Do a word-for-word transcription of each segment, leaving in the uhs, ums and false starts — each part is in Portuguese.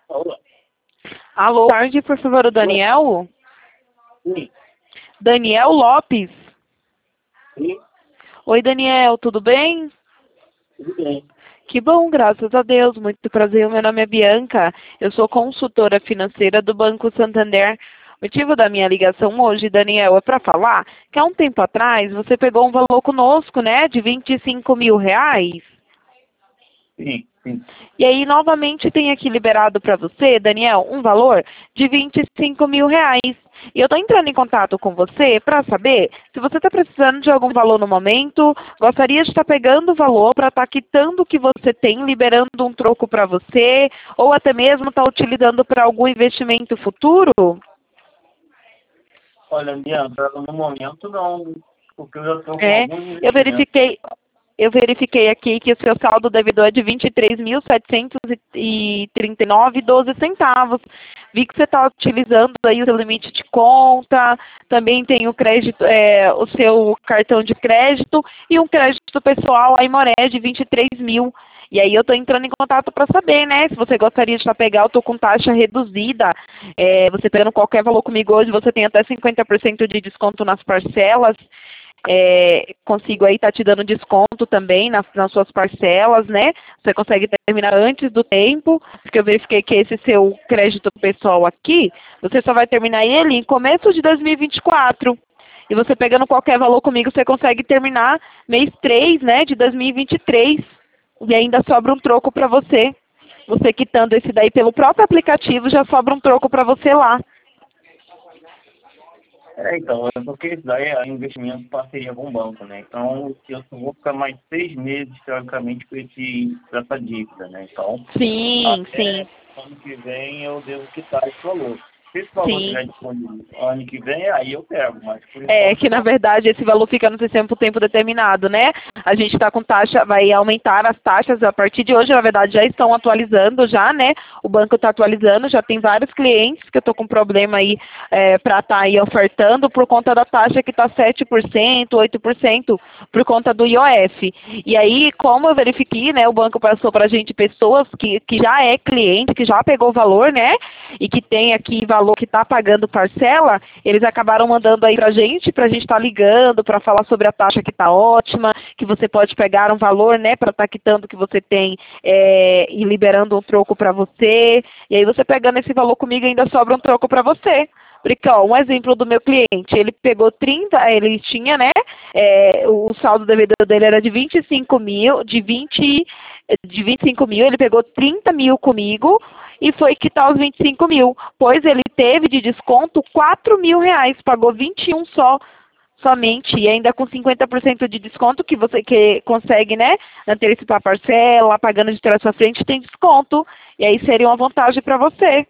Alô? Alô, boa tarde, por favor, o Daniel? Sim. Daniel Lopes. Sim, Oi, Daniel, tudo bem? tudo bem. Que bom, graças a Deus. Muito prazer, meu nome é Bianca. Eu sou consultora financeira do Banco Santander. O motivo da minha ligação hoje, Daniel, é para falar que há um tempo atrás você pegou um valor conosco, né, de vinte e cinco mil reais. Sim, sim. E aí, novamente, tem aqui liberado para você, Daniel, um valor de vinte e cinco mil reais. E eu estou entrando em contato com você para saber se você está precisando de algum valor no momento, gostaria de estar pegando o valor para estar quitando o que você tem, liberando um troco para você, ou até mesmo estar utilizando para algum investimento futuro? Olha, Bianca, no momento não, porque eu já estou com É, alguns eu investimentos. verifiquei, eu verifiquei aqui que o seu saldo devedor é de vinte e três mil setecentos e trinta e nove vírgula doze centavos. Vi que você está utilizando aí o seu limite de conta, também tem o crédito, é, o seu cartão de crédito e um crédito pessoal a Imoré de vinte e três mil. E aí eu estou entrando em contato para saber, né, se você gostaria de pegar, eu estou com taxa reduzida. É, você pegando qualquer valor comigo hoje, você tem até cinquenta por cento de desconto nas parcelas. É, consigo aí estar tá te dando desconto também nas, nas suas parcelas, né? Você consegue terminar antes do tempo, porque eu verifiquei que esse seu crédito pessoal aqui, você só vai terminar ele em começo de dois mil e vinte e quatro. E você pegando qualquer valor comigo, você consegue terminar mês três, né, de dois mil e vinte e três. E ainda sobra um troco para você. Você quitando esse daí pelo próprio aplicativo, já sobra um troco para você lá. É, então, é porque isso daí é investimento em parceria com o banco, né? Então, eu só vou ficar mais seis meses, teoricamente, com esse, com essa dívida, né? Então, Sim, sim, até ano que vem eu devo quitar esse valor. Se esse valor sim. estiver disponível ano que vem, aí eu pego, mas por É enquanto que, na não. verdade, esse valor fica no sistema por tempo determinado, né? A gente está com taxa, vai aumentar as taxas a partir de hoje, na verdade, já estão atualizando já, né? O banco está atualizando, já tem vários clientes que eu estou com problema aí é, para estar aí ofertando por conta da taxa que está sete por cento, oito por cento, por conta do I O F. E aí, como eu verifiquei, né, o banco passou para a gente pessoas que, que já é cliente, que já pegou o valor, né? E que tem aqui valor que está pagando parcela, eles acabaram mandando aí para a gente, para a gente estar ligando, para falar sobre a taxa que está ótima, que você pode pegar um valor, né, para estar quitando o que você tem é, e liberando um troco para você. E aí você pegando esse valor comigo ainda sobra um troco para você. Porque, ó, um exemplo do meu cliente, ele pegou trinta, ele tinha, né, é, o saldo devedor dele era de vinte e cinco mil, de vinte, de vinte e cinco mil, ele pegou trinta mil comigo e foi quitar os vinte e cinco mil, pois ele teve de desconto quatro mil reais, pagou vinte e um só, somente, e ainda com cinquenta por cento de desconto que você que consegue, né, antecipar a parcela, pagando de trás para frente, tem desconto, e aí seria uma vantagem para você.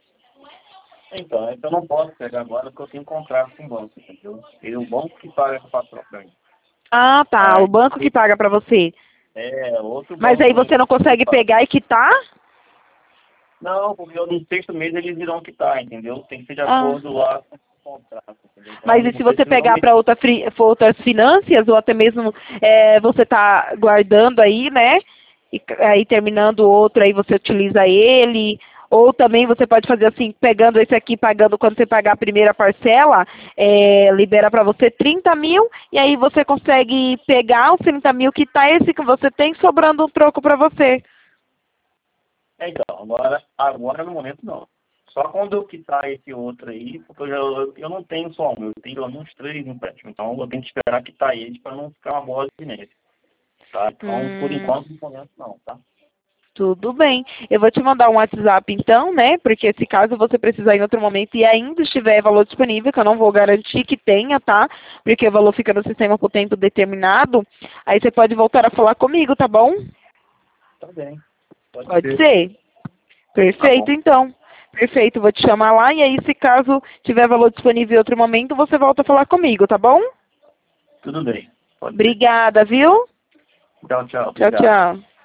Então, é que eu não posso pegar agora porque eu tenho contrato com o banco, entendeu? E o banco que paga essa fatura pra mim. Ah, tá, o Aí, banco que paga para você. é outro Mas aí banco você ainda não que consegue paga. pegar e quitar? Não, porque eu, no sexto mês eles irão quitar, entendeu? Tem que ser de Ah. acordo lá com o contrato, entendeu? Então, Mas eu e não se você preciso não pegar me... para outra, fri- for outras finanças, ou até mesmo é, você está guardando aí, né? E c- aí terminando o outro, aí você utiliza ele. Ou também você pode fazer assim, pegando esse aqui, pagando quando você pagar a primeira parcela, é, libera para você trinta mil, e aí você consegue pegar os trinta mil que tá esse que você tem, sobrando um troco para você. É, então, agora, agora no momento não. Só quando eu quitar esse outro aí, porque eu, já, eu, eu não tenho só um, eu tenho pelo menos três empréstimos. Então eu tenho que esperar quitar eles para não ficar uma bola de neve. Tá? Então, por Hum. enquanto, no momento não, tá? Tudo bem. Eu vou te mandar um WhatsApp então, né? Porque se caso você precisar em outro momento e ainda estiver valor disponível, que eu não vou garantir que tenha, tá? Porque o valor fica no sistema por tempo determinado, aí você pode voltar a falar comigo, tá bom? Tá bem, pode Pode ser. ser? Tá bom. Perfeito, então. Perfeito, vou te chamar lá e aí se caso tiver valor disponível em outro momento, você volta a falar comigo, tá bom? Tudo bem, pode ser. Obrigada, viu? Tchau, tchau, Tchau, obrigado. tchau.